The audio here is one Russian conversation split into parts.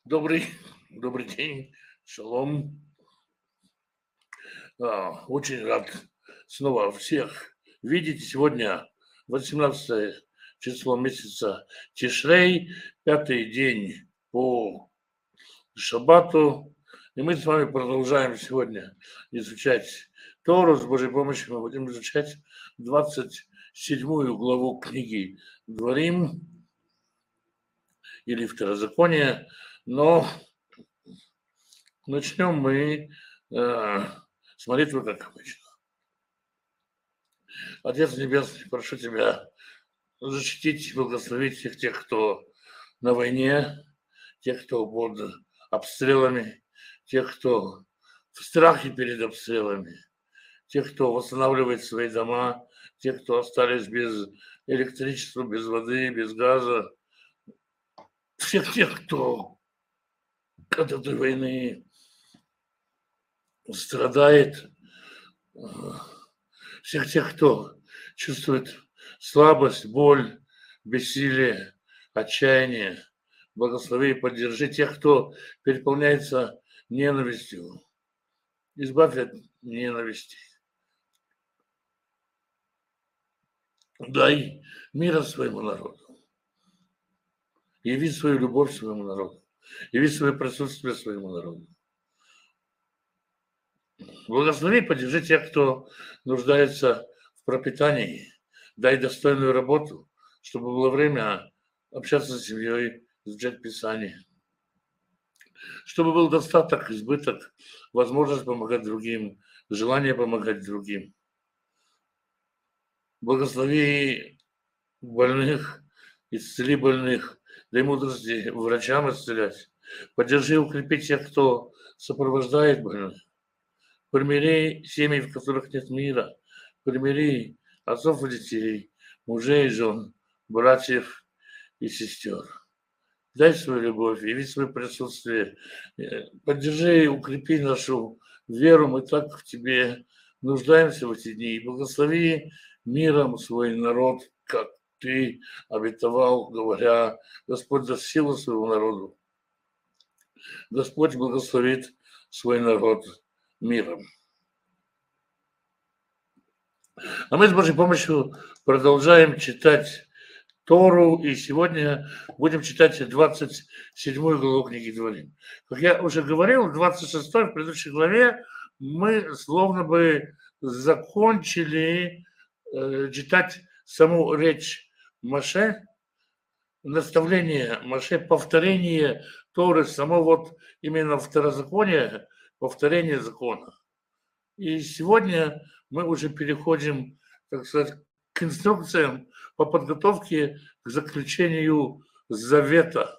Добрый день, шалом. Очень рад снова всех видеть. Сегодня 18 число месяца Тишрей, пятый день по шаббату. И мы с вами продолжаем сегодня изучать Тору. С Божьей помощью мы будем изучать 27 главу книги Дворим или Второзаконие. Но начнем мы с молитвы, как обычно. Отец Небесный, прошу Тебя защитить и благословить всех тех, кто на войне, тех, кто под обстрелами, тех, кто в страхе перед обстрелами, тех, кто восстанавливает свои дома, тех, кто остались без электричества, без воды, без газа, всех тех, кто от этой войны страдает, всех тех, кто чувствует слабость, боль, бессилие, отчаяние. Благослови и поддержи тех, кто переполняется ненавистью. Избавь от ненависти. Дай мира своему народу. Яви свою любовь своему народу. Яви свое присутствие своему народу. Благослови и поддержи тех, кто нуждается в пропитании. Дай достойную работу, чтобы было время общаться с семьей, изучать Писание. Чтобы был достаток, избыток, возможность помогать другим, желание помогать другим. Благослови больных, исцели больных, дай мудрости врачам исцелять. Поддержи и укрепи тех, кто сопровождает больных. Примири семьи, в которых нет мира. Примири отцов и детей, мужей и жен, братьев и сестер. Дай свою любовь, яви свое присутствие. Поддержи и укрепи нашу веру. Мы так в Тебе нуждаемся в эти дни. И благослови миром свой народ, как Ты обетовал, говоря: Господь даст силу своему народу. Господь благословит свой народ миром. А мы с Божьей помощью продолжаем читать Тору, и сегодня будем читать 27 главу книги Дворим. Как я уже говорил, в 26 в предыдущей главе мы словно бы закончили читать саму речь Моше, наставление Моше, повторение Торы, само вот именно второзаконие, повторение закона. И сегодня мы уже переходим, так сказать, к инструкциям по подготовке к заключению завета.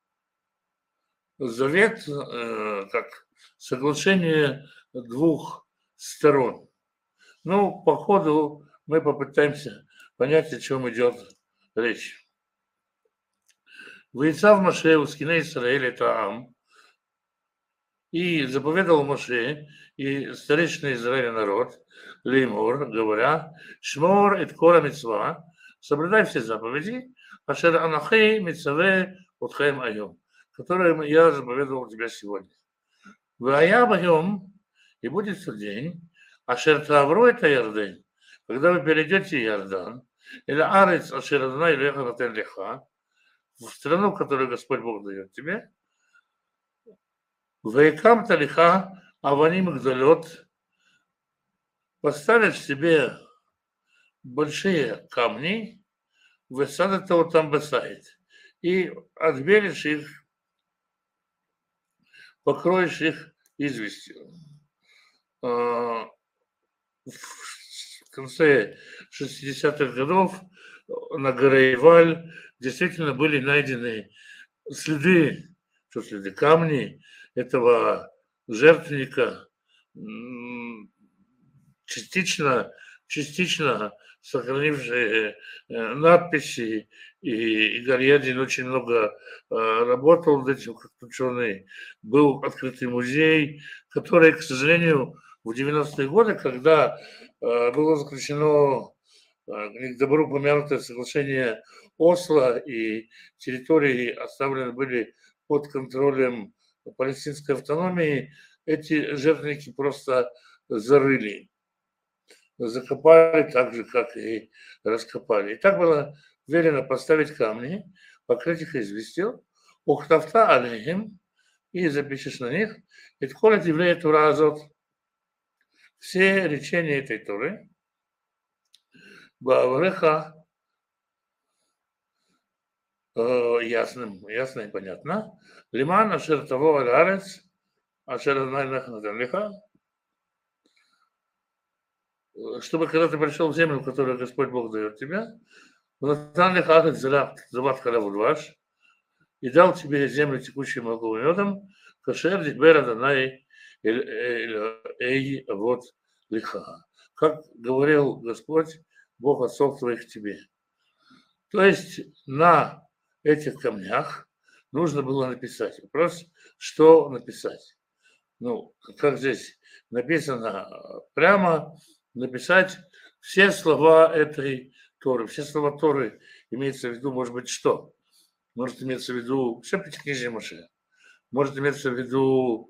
Завет как соглашение двух сторон. Ну, по ходу мы попытаемся понять, о чем идет речь. «Ваицав Моше ускине Исраэль таам», и заповедовал Моше и старейшина Израиля народ, леймор, говоря: «Шмор эт кора мицва», соблюдай все заповеди, ашер анахи мицаве отхем айом, которые я заповедовал тебя сегодня. Вая байом, и будет в тот день, ашер тавру это Ярден, когда вы перейдете Иордан, или арец ашер адонай леха натен леха, в страну, которую Господь Бог дает тебе, Ваикам талиха аваним гдалет, поставишь себе большие камни, высадят его там бесает, и отбелишь их, покроешь их известью. В конце 60-х годов на горе Иваль действительно были найдены следы камни этого жертвенника, частично сохранившие надписи, и Гарьядин очень много работал над этим, как ученый. Был открытый музей, который, к сожалению, в 90-е годы, когда было заключено к добру упомянутое соглашение Осло, и территории оставлены были под контролем палестинской автономии, эти жертвенники просто зарыли, закопали так же, как и раскопали. И так было велено поставить камни, покрыть их известью, ухтафта алейхим, и запишешь на них, и тхолет еврея Тура Азот, все речения этой Туры, Баавреха, ясно и понятно, Лиман Ашер Таво Алярец, Ашер Надалиха, чтобы когда ты пришел в землю, которую Господь Бог дает тебе, Натан Лихахет Зават Халаву Дваш, и дал тебе землю, текущую молоком и медом, Кашер Дихбер Адонай Эй Вот Лиха. Как говорил Господь, Бог отцов твоих тебе. То есть на этих камнях нужно было написать. Вопрос, что написать? Ну, как здесь написано, прямо написать все слова этой Торы. Все слова Торы имеется в виду, может быть, что? Может иметься в виду все пятикнижие Моше. Может иметься в виду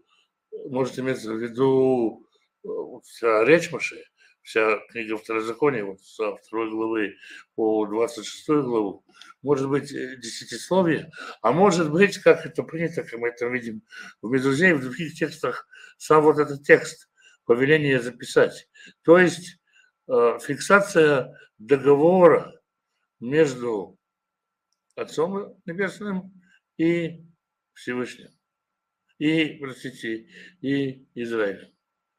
вся речь Моше, вся книга Второзакония, вот со 2 главы по 26 главу. Может быть, десятисловие, а может быть, как это принято, как мы это видим в Медузе и в других текстах, сам вот этот текст, повеление записать. То есть фиксация договора между Отцом Небесным и Всевышним, и Израилем.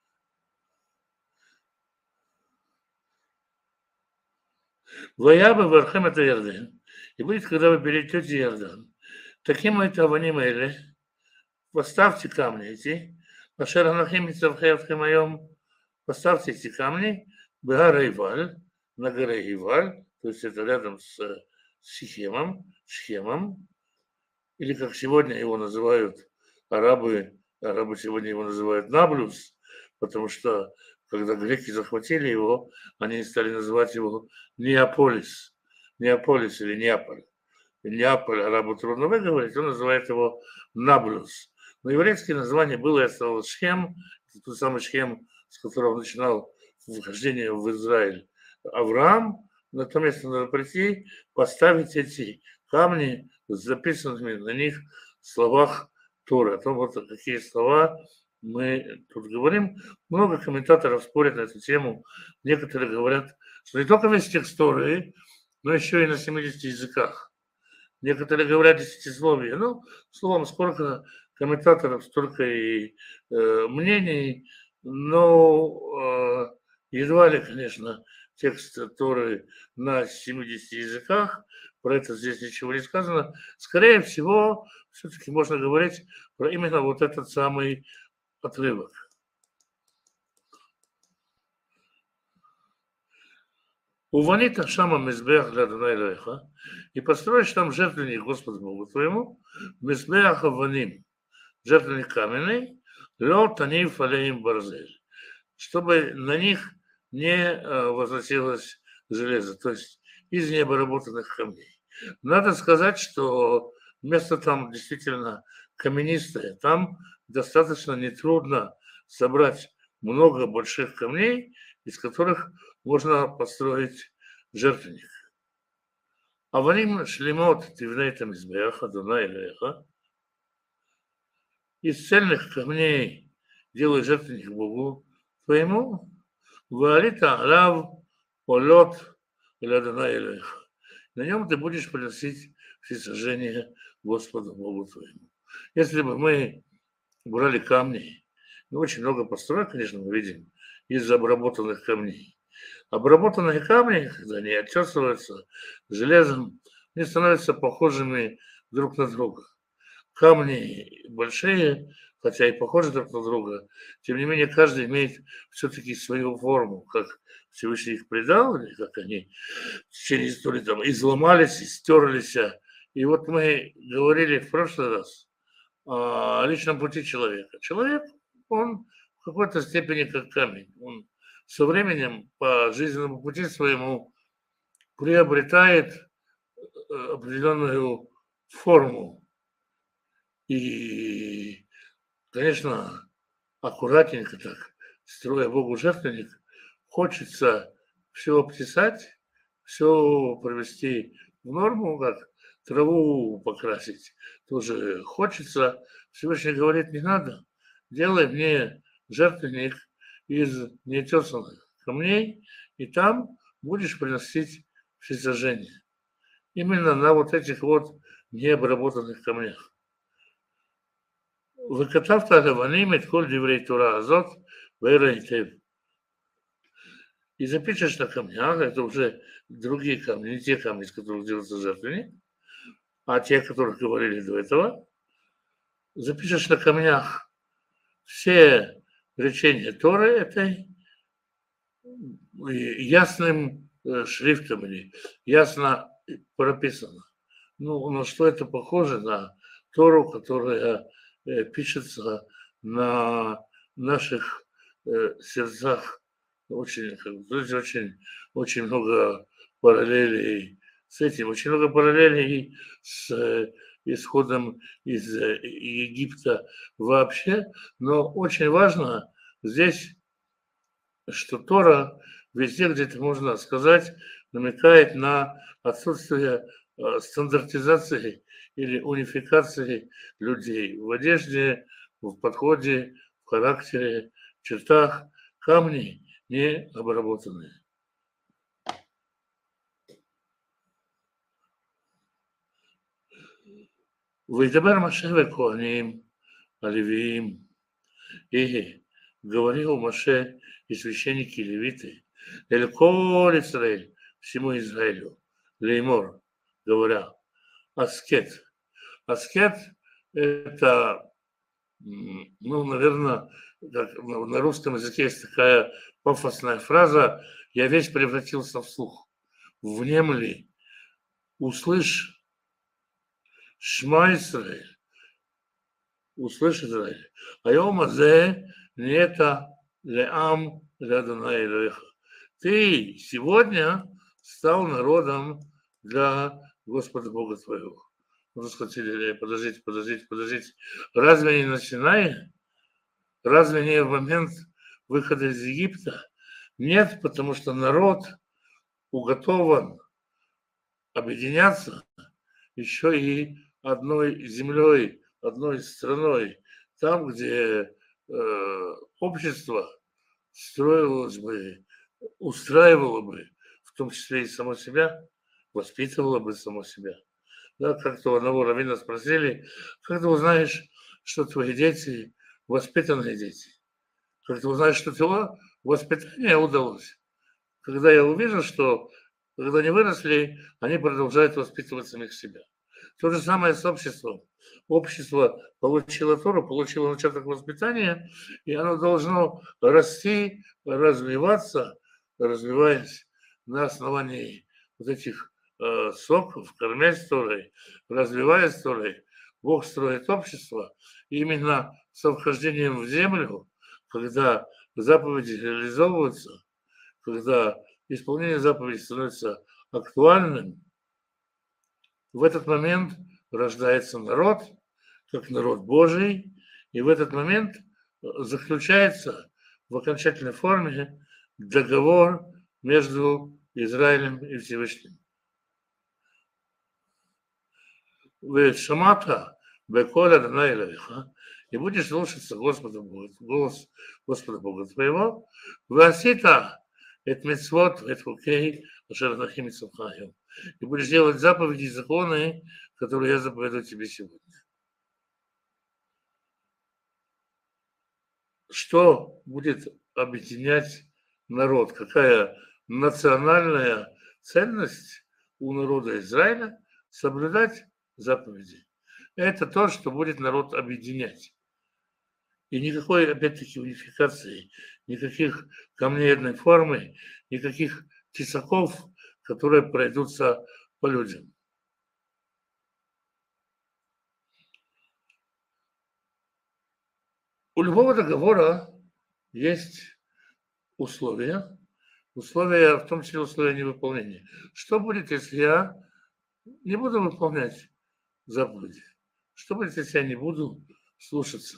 Ваябы Вархем это Иордан. И будет, когда вы перейдете Иордан. Таким это аваним эле. Поставьте камни эти. Ашеранахим Мицавхеевхем моем. Поставьте эти камни. Бегара Иваль. На горе Иваль. То есть это рядом с Шхемом. Или как сегодня его называют арабы сегодня его называют Наблюс, потому что когда греки захватили его, они стали называть его Неаполис или Неаполь. Неаполь арабу трудно выговорить, он называет его Наблюс. Но еврейское название было и осталось Шхем, тот самый Шхем, с которого начинал вхождение в Израиль Авраам. На то место надо прийти, поставить эти камни с записанными на них словах Торы. О том, вот какие слова мы тут говорим. Много комментаторов спорят на эту тему. Некоторые говорят, что не только весь текст Торы, но еще и на 70 языках. Некоторые говорят десятисловие. Ну, словом, сколько комментаторов, столько и мнений. Но едва ли, конечно, текст Торы на 70 языках. Про это здесь ничего не сказано. Скорее всего, все-таки можно говорить про именно вот этот самый отрывок. Уванит Шама Мизбех для Адонай, и построишь там жертвенник Господу Богу твоему, Мизбех Аваним, жертвенник каменный, Ло Таниф Алеим Барзель, чтобы на них не возносилось железо, то есть из необработанных камней. Надо сказать, что место там действительно каменистое, там достаточно нетрудно собрать много больших камней, из которых можно построить жертвенник. Аваним шлемот тивнейтам избеха, Адонай Элеха. Из цельных камней делай жертвенник Богу твоему. Ваалита рав олот или Адонай Элеха. На нем ты будешь приносить всесожжение Господу Богу твоему. Если бы мы брали камни, очень много построек, конечно, мы видим, из обработанных камней. Обработанные камни, когда они отчесываются железом, они становятся похожими друг на друга. Камни большие, хотя и похожи друг на друга, тем не менее каждый имеет все-таки свою форму, как Всевышний их придал, или как они в течение истории там изломались, истерлись. И вот мы говорили в прошлый раз о личном пути человека. Человек, он в какой-то степени как камень. Он со временем по жизненному пути своему приобретает определенную форму. И, конечно, аккуратненько так, строя Богу жертвенник, хочется все обтесать, все провести в норму, как траву покрасить. Тоже хочется. Всевышний говорит, не надо, делай мне жертвенник из неотесанных камней, и там будешь приносить всесожжение. Именно на вот этих вот необработанных камнях. וכתבת לבנים את כל דברי תורה הזאת, והראה היטב. И запишешь на камнях, это уже другие камни, не те камни, из которых делаются жертвенник, а те, о которых говорили до этого, запишешь на камнях все речения Торы этой ясным шрифтом или ясно прописано. Ну, на что это похоже? На Тору, которая пишется на наших сердцах. Очень, очень много параллелей с этим, очень много параллелей с исходом из Египта вообще, но очень важно здесь, что Тора везде, где это можно сказать, намекает на отсутствие стандартизации или унификации людей в одежде, в подходе, в характере, в чертах, камни не обработанные. וידבר משה וכהנים הלוויים, говорил Моше и священники левиты, эль коль Исраэль, всему Израилю, леймор, говоря, аскет. Аскет – это, ну, наверное, как на русском языке есть такая пафосная фраза «я весь превратился в слух». Внемли, услышь, шма Исраэль, услышь Израиль. Айом азе нета леам лядана Элоэха. Ты сегодня стал народом для Господа Бога твоего. Ну, схватили, подождите. Разве не на Синае? Разве не в момент выхода из Египта? Нет, потому что народ уготован объединяться еще и одной землей, одной страной. Там, где общество строилось бы, устраивало бы, в том числе и само себя, воспитывало бы само себя. Да, как-то одного раввина спросили, как ты узнаешь, что твои дети воспитанные дети? Как ты узнаешь, что твое воспитание удалось? Когда я увижу, что когда они выросли, они продолжают воспитывать самих себя. То же самое с обществом. Общество получило Тору, получило начаток воспитания, и оно должно расти, развиваться, развиваясь на основании вот этих соков, кормясь Торой, развиваясь Торой. Бог строит общество. И именно со вхождением в землю, когда заповеди реализовываются, когда исполнение заповедей становится актуальным, в этот момент рождается народ, как народ Божий, и в этот момент заключается в окончательной форме договор между Израилем и Всевышним. Шамата беколя Адонай Элоэха, и будешь слушаться Господа Бога, голос Господа Бога твоего, васита эт мицвот эт хукей ашер нахим мицвахайом, и будешь делать заповеди и законы, которые я заповедую тебе сегодня. Что будет объединять народ? Какая национальная ценность у народа Израиля соблюдать заповеди? Это то, что будет народ объединять. И никакой, опять-таки, унификации, никаких камней одной формы, никаких тесаков, которые пройдутся по людям. У любого договора есть условия, в том числе условия невыполнения. Что будет, если я не буду выполнять заповеди? что будет, если я не буду слушаться?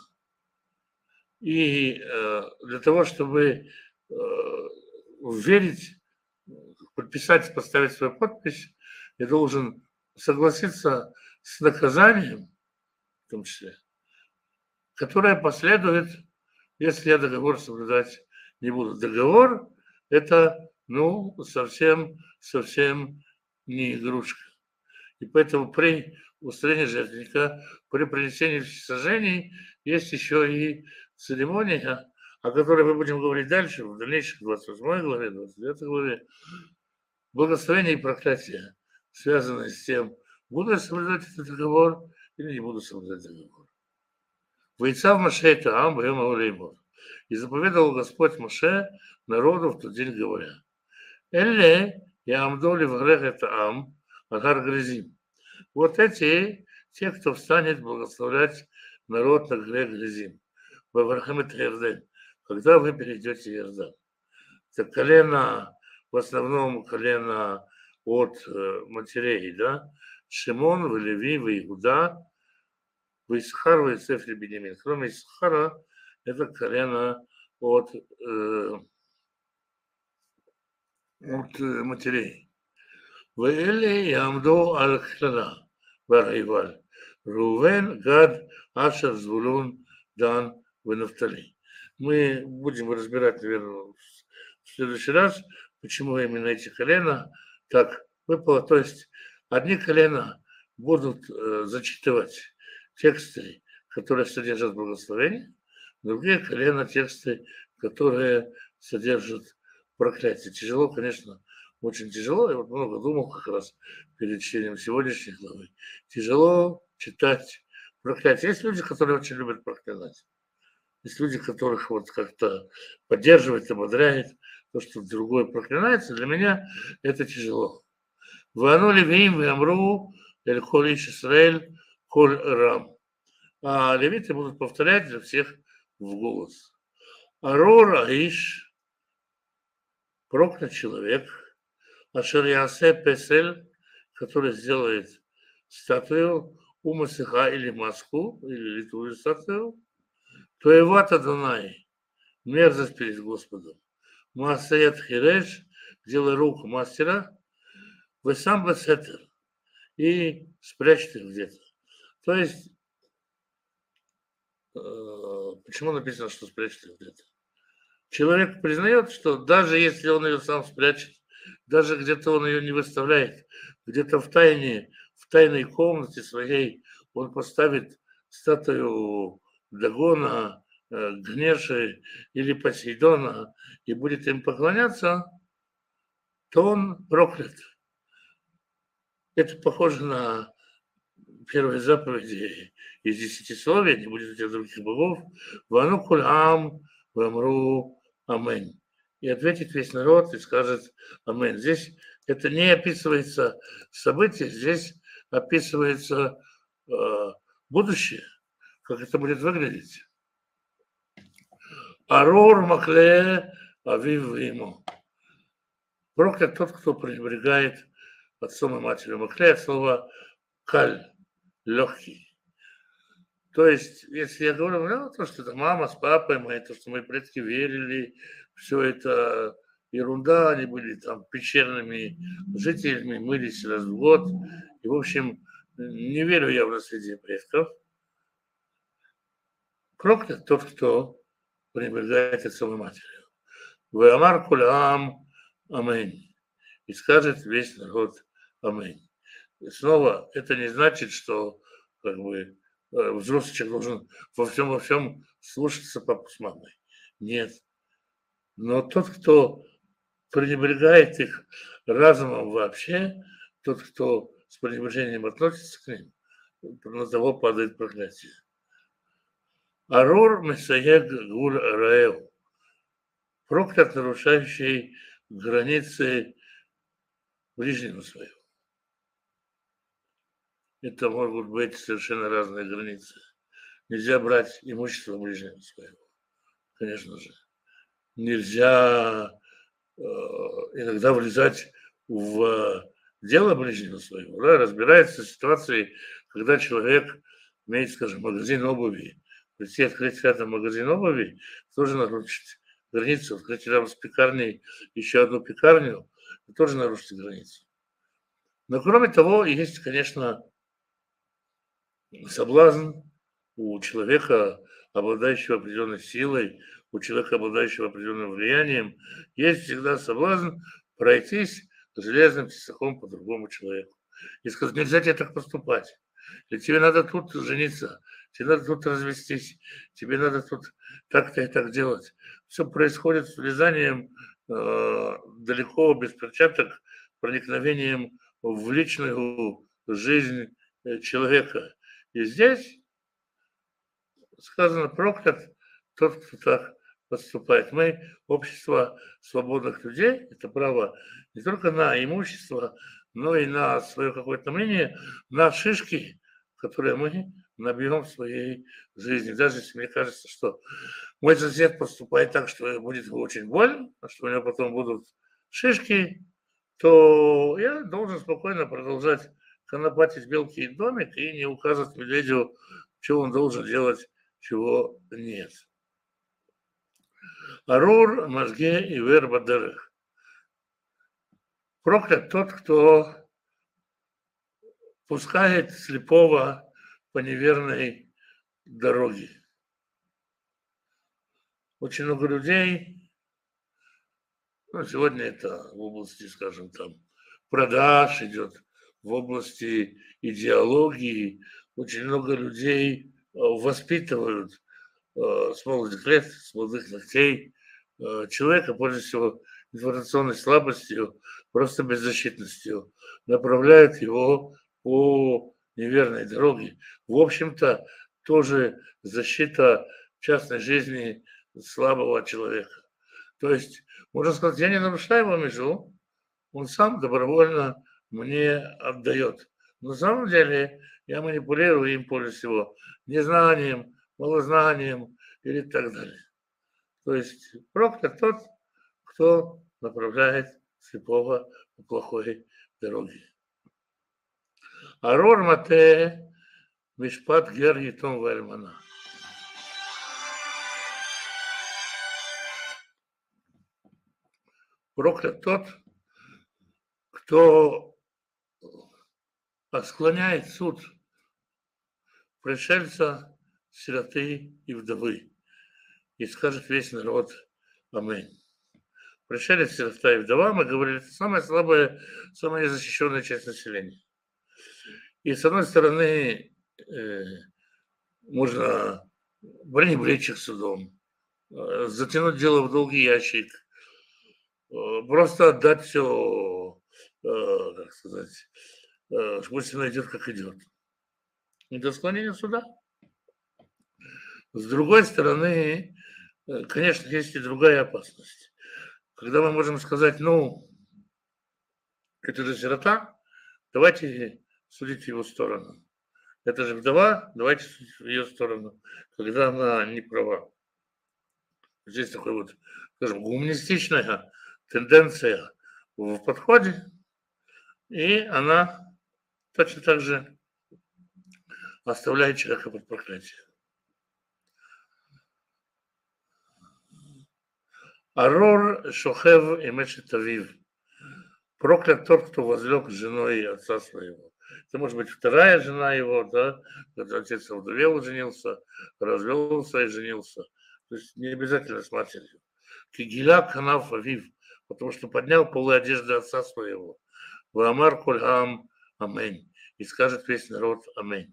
И для того, чтобы верить, подписать, поставить свою подпись, я должен согласиться с наказанием, в том числе, которое последует, если я договор соблюдать не буду. Договор – это, совсем не игрушка. И поэтому при устроении жертвенника, при принесении всесожжений есть еще и церемония, о которой мы будем говорить дальше, в дальнейшем, 28 главе, 29 главе. Благословение и проклятие, связанные с тем, буду я соблюдать этот договор или не буду соблюдать договор. «Войца в Моше это ам, вем авлеймор». И заповедовал Господь Моше народу в тот день, говоря: «Элле я амдоли в грех это ам, агар грязим». Вот эти, те, кто встанет благословлять народ на горе Гризим, в Аврахамет Ярден, когда вы перейдете Иордан. Это колено, в основном колено от матерей, да, Шимон, Леви, Иуда, Исахар, Иосиф и Беньямин. Кроме Исахара, это колено от матерей. ואלה יעמדו על הכללה והריבל, ראובן, גד, אשר, זבולון, дан, ונפתלי. Мы будем разбирать, наверное, в следующий раз, почему именно эти колена так выпало. То есть одни колена будут зачитывать тексты, которые содержат благословение, другие колена тексты, которые содержат проклятие. Тяжело, конечно, очень тяжело. Я вот много думал как раз перед чтением сегодняшней главы. Тяжело читать проклятие. Есть люди, которые очень любят проклинать. Есть люди, которых вот как-то поддерживает, ободряет то, что другой проклинается. Для меня это тяжело. «Вану левиим веамру эль коль иш Исраэль коль рам». А левиты будут повторять для всех в голос. «Арор аиш», проклят человек, ашер ясе песель, который сделает статую, умасиха или маску, или литую статую, то Ивата Дунай, мерзость перед Господом. Маасаят Хиреш, делай руку мастера, вы сам басетер, и спрячьте где-то. То есть, почему написано, что спрячьте где-то? Человек признает, что даже если он ее сам спрячет, даже где-то он ее не выставляет, где-то в тайной комнате своей он поставит статую Дагона, Гнеши или Посейдона и будет им поклоняться, то он проклят. Это похоже на первые заповеди из десятисловия: не будет у тебя других богов. Вану куль ам, вамру амэнь. И ответит весь народ и скажет амэнь. Здесь это не описывается событие, здесь описывается будущее, как это будет выглядеть. Арор макле авив ему. Проклят тот, кто пренебрегает отцом и матерью. Макле от слова каль, легкий. То есть, если я говорю, то, что это мама с папой мои, то, что мои предки верили, все это ерунда, они были там пещерными жителями, мылись раз в год. И, в общем, не верю я в наследие предков. Проклят тот, кто пренебрегает отцом и матерью. Веамар кулям амэнь. И скажет весь народ амэнь. И снова, это не значит, что как бы взрослый человек должен во всем слушаться папу с мамой. Нет. Но тот, кто пренебрегает их разумом вообще, тот, кто с пренебрежением относится к ним, на того падает проклятие. Арур месаег гуль раэл. Проклят, нарушающий границы ближнего своего. Это могут быть совершенно разные границы. Нельзя брать имущество ближнего своего, конечно же. Нельзя иногда влезать в дело ближнего своего. Да? Разбирается ситуация, когда человек иметь, скажем, магазин обуви, прийти открыть рядом магазин обуви, тоже нарушить границу, открыть рядом с пекарней еще одну пекарню, тоже нарушить границу. Но кроме того, есть, конечно, соблазн у человека, обладающего определенной силой, у человека, обладающего определенным влиянием, есть всегда соблазн пройтись железным тесаком по другому человеку. И сказать, нельзя тебе так поступать. Или тебе надо тут жениться, тебе надо тут развестись, тебе надо тут так-то и так делать. Все происходит с влезанием далеко без перчаток, проникновением в личную жизнь человека. И здесь сказано, проклят тот, кто так поступает. Мы, общество свободных людей, это право не только на имущество, но и на свое какое-то мнение, на шишки, которые мы набьем в своей жизни. Даже если мне кажется, что мой сосед поступает так, что будет очень больно, а что у него потом будут шишки, то я должен спокойно продолжать конопатить белки и домик и не указывать медведю, что он должен делать, чего нет. Арур, мозге и верба дырых. Проклят тот, кто пускает слепого по неверной дороге. Очень много людей, ну, сегодня это в области, скажем, там, продаж идет, в области идеологии, очень много людей воспитывают с молодых лет, с молодых ногтей человека, прежде всего, информационной слабостью, просто беззащитностью, направляют его по неверной дороге. В общем-то, тоже защита частной жизни слабого человека. То есть, можно сказать, я не нарушаю его межу, он сам добровольно мне отдает. Но на самом деле я манипулирую им, прежде всего, незнанием, малознанием или так далее. То есть проклят тот, кто направляет слепого по плохой дороге. Арор мате мишпат гер етом вальмана. Проклят тот, кто склоняет суд пришельца, сироты и вдовы. И скажет весь народ аминь. Пришелец, сирота и вдова, мы говорили, это самая слабая, самая незащищенная часть населения. И с одной стороны, можно пренебречь их судом, затянуть дело в долгий ящик, просто отдать все, как сказать, пусть она идет, как идет. И до склонения суда. С другой стороны, конечно, есть и другая опасность. Когда мы можем сказать, ну, это же сирота, давайте судить в его сторону. Это же вдова, давайте судить в ее сторону, когда она не права. Здесь такой вот, скажем, гуманистичная тенденция в подходе, и она точно так же оставляет человека под проклятием. Арор шохев и мешет авив. Проклят тот, кто возлег с женой отца своего. Это может быть вторая жена его, да, когда отец овдовел и женился, развелся и женился. То есть не обязательно с матерью. Кигиля канав авив, потому что поднял полы одежды отца своего. Ваамар кольхам амень. И скажет весь народ амень.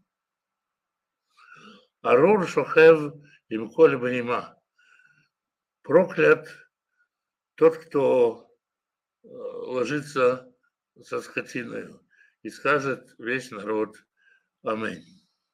Арур шохев им коль баима. Проклят тот, кто ложится со скотиной, и скажет весь народ аминь.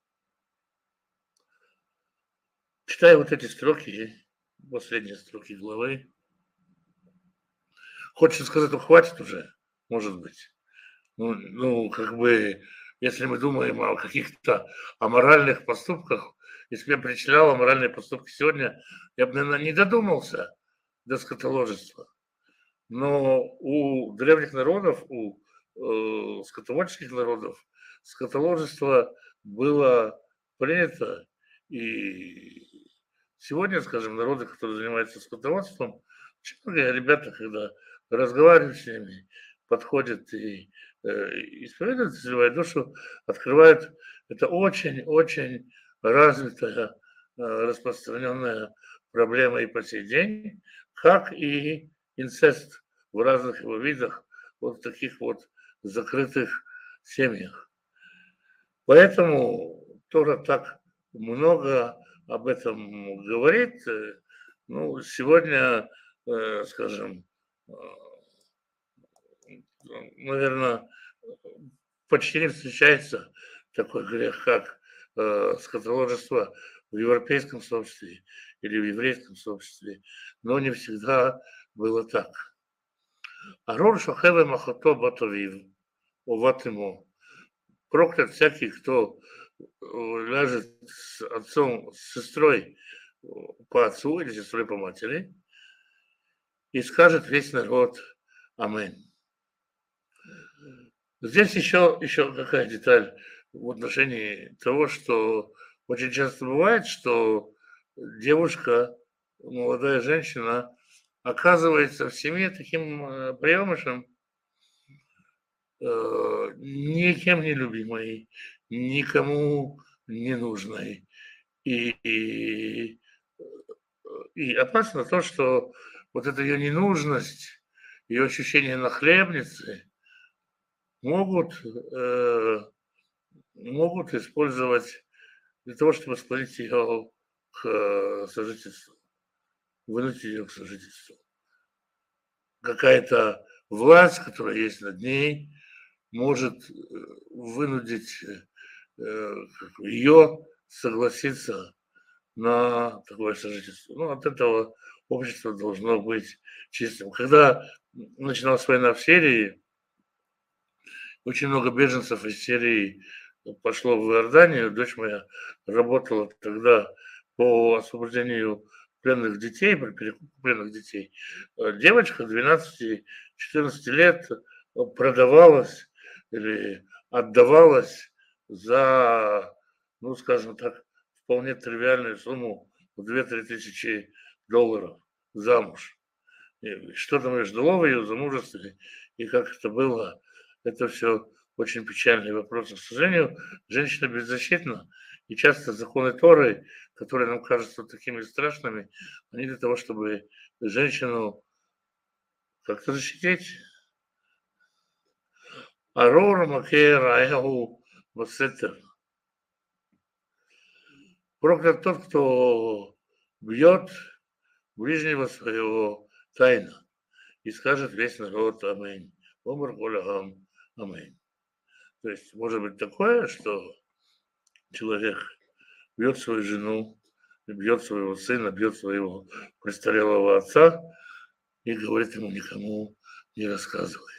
Читая вот эти строки, последние строки главы, хочется сказать, ну хватит уже, может быть. Ну, как бы, если мы думаем о каких-то аморальных поступках, если бы я причислял аморальные поступки сегодня, я бы, наверное, не додумался до скотоложества. Но у древних народов, у скотоводческих народов скотоложество было принято. И сегодня, скажем, народы, которые занимаются скотоводством, очень многие ребята, когда разговаривают с ними, подходят и исповедуют, изливают душу, открывают. Это очень-очень развитая, распространенная проблема и по сей день, как и инцест в разных его видах, вот в таких вот закрытых семьях. Поэтому Тора так много об этом говорит. Ну, сегодня, скажем, наверное, почти не встречается такой грех, как скотоложество в европейском сообществе или в еврейском сообществе, но не всегда было так. Арон шохеве махото батовив, уват ему. Проклят всякий, кто ляжет с отцом, с сестрой по отцу или сестрой по матери, и скажет весь народ Аминь. Здесь еще какая деталь в отношении того, что очень часто бывает, что девушка, молодая женщина, оказывается в семье таким приемышем, никем не любимой, никому не нужной. И опасно то, что вот эта ее ненужность, ее ощущение нахлебницы могут использовать для того, чтобы склонить ее к сожительству, вынудить ее к сожительству. Какая-то власть, которая есть над ней, может вынудить ее согласиться на такое сожительство. Ну, от этого общество должно быть чистым. Когда начиналась война в Сирии, очень много беженцев из Сирии пошло в Иорданию. Дочь моя работала тогда по освобождению пленных детей, по перекупу пленных детей. Девочка 12-14 лет продавалась или отдавалась за, ну, скажем так, вполне тривиальную сумму в 2-3 тысячи долларов замуж. И что там ее ждало в ее замужестве и как это было, это все очень печальные вопросы. К сожалению, женщина беззащитна, и часто законы Торы, которые нам кажутся такими страшными, они для того, чтобы женщину как-то защитить. Арор маке раягу басетер. Проклят тот, кто бьет ближнего своего тайно, и скажет весь народ Аминь. Омар Голягам Аминь. То есть может быть такое, что человек бьет свою жену, бьет своего сына, бьет своего престарелого отца и говорит ему никому не рассказывай.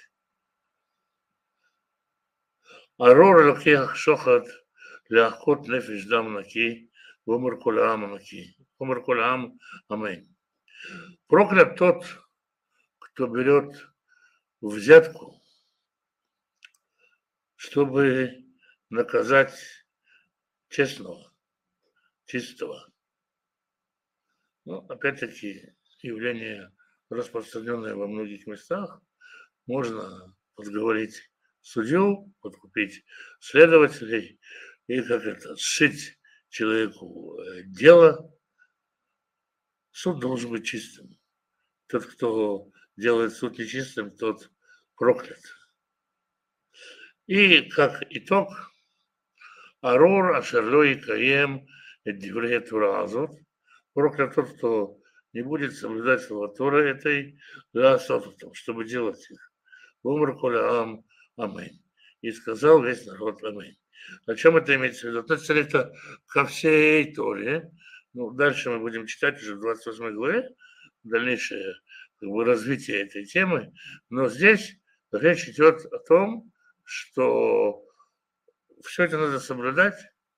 Арор лакех шохат ляхот нефиш дам наки, омар колям наки, омар колям Аминь. Проклят тот, кто берет взятку, чтобы наказать честного, чистого. Ну, опять-таки, явление, распространенное во многих местах. Можно подговорить судью, подкупить следователей и как это, сшить человеку дело. Суд должен быть чистым. Тот, кто делает суд нечистым, тот проклят. И как итог, Арор Ашерлой Каем Диврея Тура Азот, проклят тот, кто не будет соблюдать слова Торы этой, чтобы делать их. Умр коля ам аминь. И сказал весь народ аминь. О чем это имеется в виду? Относится ли это ко всей Торе? Ну, дальше мы будем читать уже в 28 главе, дальнейшее развитие этой темы. Но здесь речь идет о том, что все это надо соблюдать.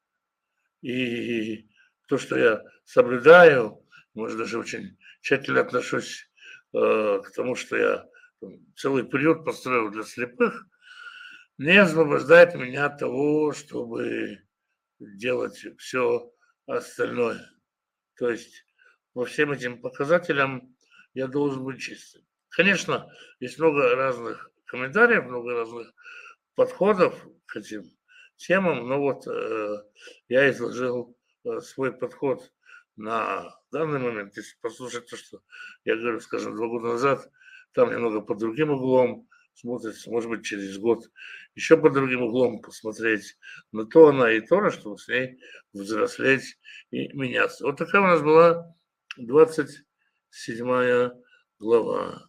И то, что я соблюдаю, может, даже очень тщательно отношусь к тому, что я целый приют построил для слепых, не освобождает меня от того, чтобы делать все остальное. То есть по всем этим показателям я должен быть чистым. Конечно, есть много разных комментариев, много разных подходов к этим темам, но вот я изложил свой подход на данный момент. Если послушать то, что я говорю, скажем, 2 года назад, там немного под другим углом смотрится, может быть, через год еще под другим углом посмотреть на то, она и то, чтобы с ней взрослеть и меняться. Вот такая у нас была 27 глава.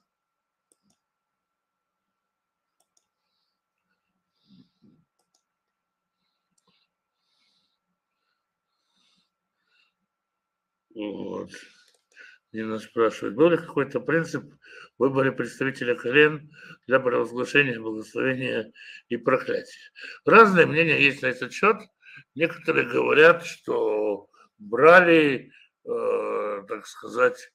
Вот. Нина спрашивает, был ли какой-то принцип в выборе представителя колен для провозглашения благословения и проклятия? Разные мнения есть на этот счет. Некоторые говорят, что брали, так сказать,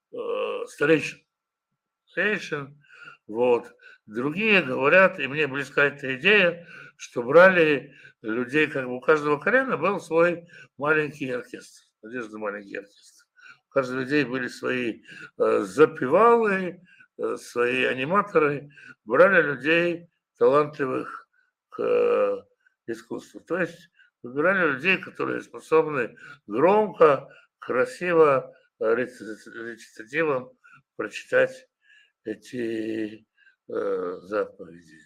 старейшин, вот. Другие говорят, и мне близка эта идея, что брали людей, как бы у каждого колена был свой маленький оркестр, Надежда маленький оркестр. У каждого людей были свои запевалы, свои аниматоры, брали людей талантливых к искусству. То есть выбирали людей, которые способны громко, красиво, речитативом прочитать эти заповеди.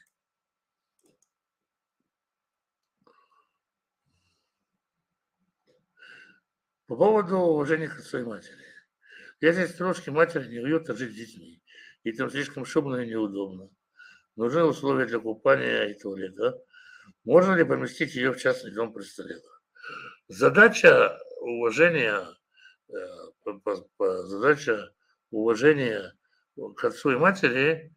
По поводу уважения к своей матери. Я здесь трошки матери не уютно жить с детьми. И там слишком шумно и неудобно. Нужны условия для купания и туалета. Можно ли поместить ее в частный дом престарелых? Задача уважения, задача уважения к отцу и матери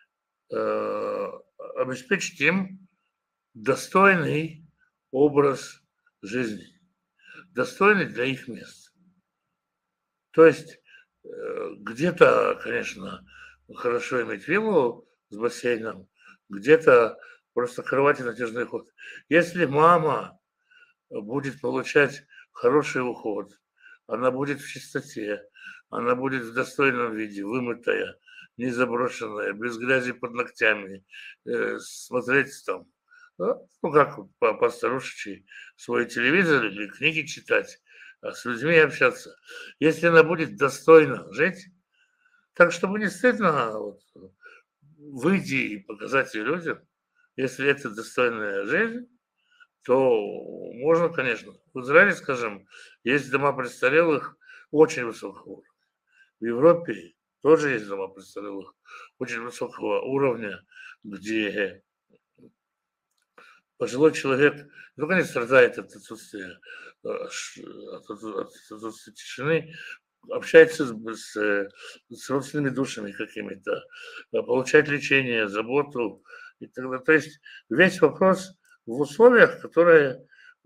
обеспечить им достойный образ жизни, достойный для их мест. То есть где-то, конечно, хорошо иметь виллу с бассейном, где-то просто кровать и натяжной ход. Если мама будет получать хороший уход, она будет в чистоте, она будет в достойном виде, вымытая, не заброшенная, без грязи под ногтями, смотреть там, ну как по старушечьи, свой телевизор или книги читать, а с людьми общаться. Если она будет достойно жить, так чтобы не стыдно вот, выйти и показать ее людям, если это достойная жизнь, то можно, конечно. В Израиле, скажем, есть дома престарелых очень высокого уровня. В Европе тоже есть дома престарелых очень высокого уровня, где пожилой человек не только не страдает от отсутствия, от отсутствия тишины, общается с родственными душами какими-то, получает лечение, заботу и так далее. То есть весь вопрос в условиях, которые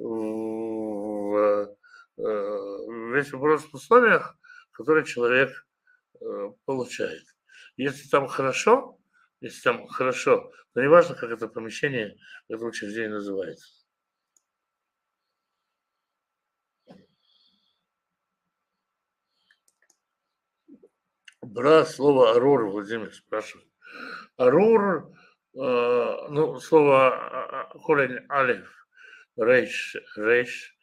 весь вопрос в условиях, которые человек получает. Если там хорошо, то неважно, как это помещение, это учреждение называется. Бра, слово арур, Владимир спрашивает. Арур, ну, слово корень алиф, рейш,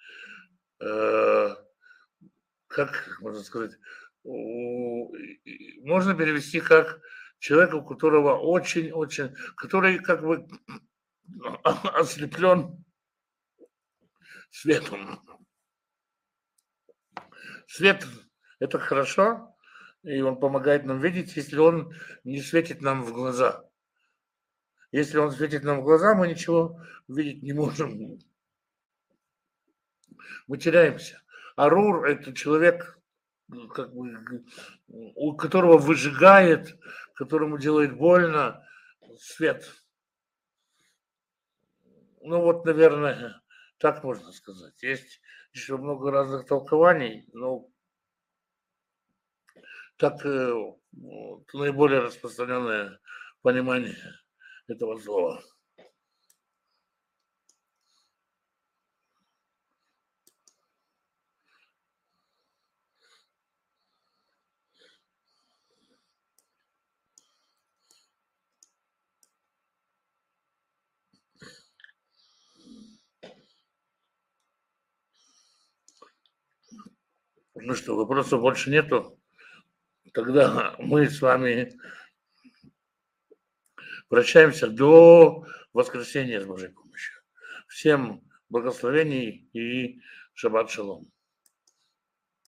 как можно сказать, можно перевести как человек, у которого очень-очень, который как бы ослеплен светом. Свет – это хорошо, и он помогает нам видеть, если он не светит нам в глаза. Если он светит нам в глаза, мы ничего видеть не можем. Мы теряемся. Арур – это человек, как бы, у которого выжигает, которому делает больно свет. Ну вот, наверное, так можно сказать. Есть еще много разных толкований, но так вот, наиболее распространенное понимание этого слова. Ну что, вопросов больше нету? Тогда мы с вами прощаемся до воскресенья с Божьей помощью. Всем благословений и шаббат шалом.